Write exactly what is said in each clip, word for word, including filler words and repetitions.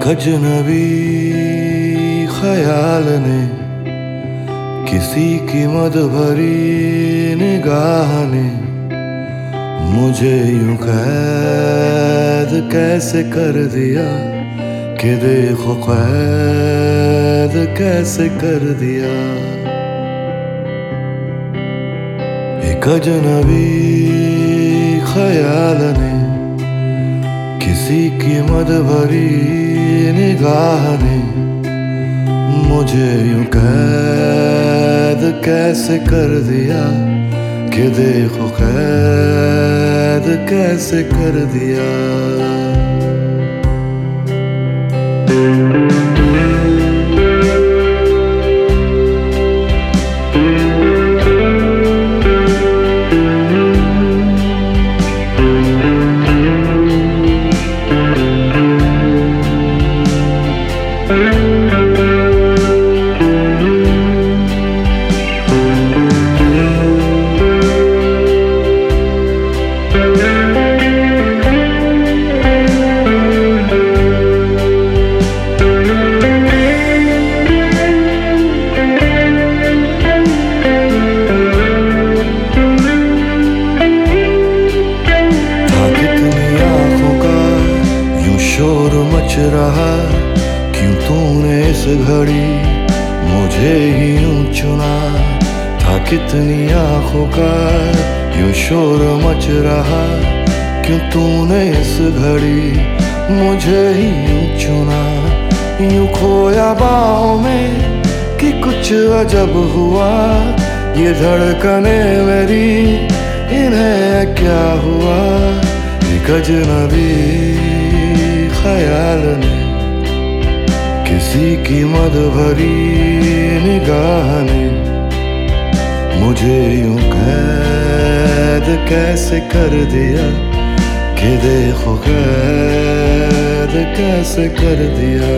अजनबी ख्याल ने किसी की मद भरी निगाह ने मुझे यूं कैद कैसे कर दिया कि देखो कैद कैसे कर दिया। एक अजनबी ख्याल ने किसी की मद भरी निगाह ने मुझे यूं कैद कैसे कर दिया कि देखो कैद कैसे कर दिया। शोर मच रहा क्यों तूने इस घड़ी मुझे ही यूं चुना था। कितनी आंखों का यूं शोर मच रहा क्यों तूने इस घड़ी मुझे ही यूं चुना। यूं खोया बाहों में कि कुछ अजब हुआ, ये धड़कने मेरी इन्हें क्या हुआ। एक अजनबी ख्याल ने किसी की मद भरी निगाह ने मुझे यूं कैद कैसे कर दिया कि देखो कैद कैसे कर दिया।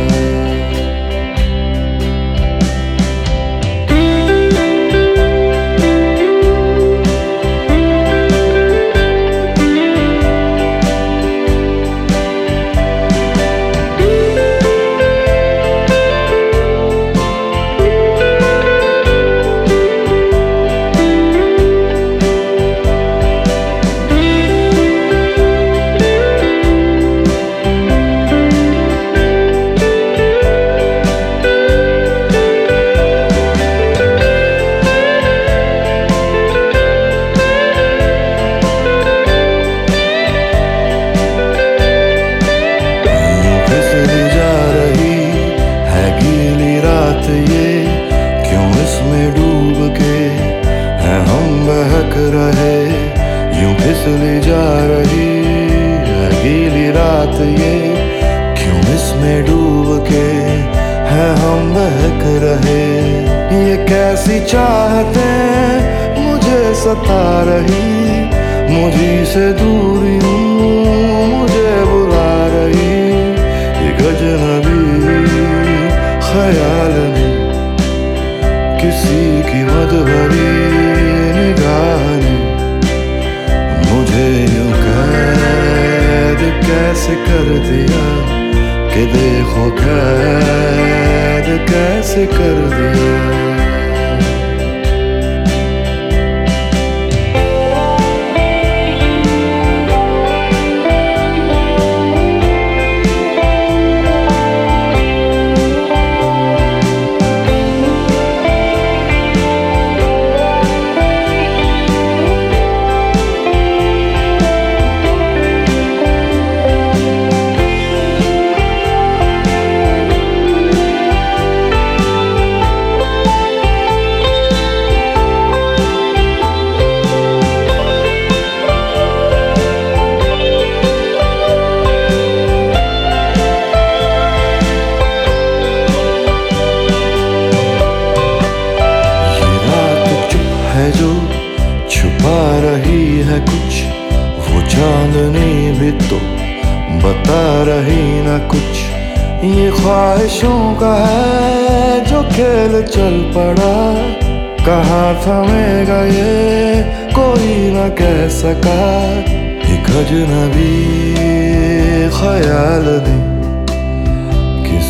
ये क्यों इसमें डूब के हैं हम बहक रहे, यूं फिसली जा रही है गीली रात। ये क्यों इसमें डूब के हैं हम बहक रहे। ये कैसी चाहते मुझे सता रही, मुझी से दूर यूं मुझे बुला रही। एक अजनबी ख्याल ने किसी की मद भरी निगाह ने मुझे यूं कैद कैसे कर दिया कि देखो कैद कैसे कर दिया। जो छुपा रही है कुछ वो चांदनी भी तो बता रही ना कुछ। ये ख्वाहिशों का है जो खेल चल पड़ा, कहाँ थमेगा ये कोई ना कह सका। एक अजनबी ख्याल ने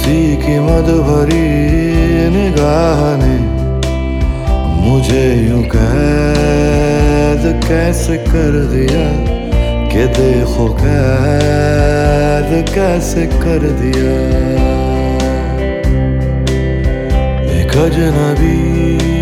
किसी की मद भरी निगाह ने मुझे यूं कैद कैसे कर दिया कि देखो कैद कैसे कर दिया। एक अजनबी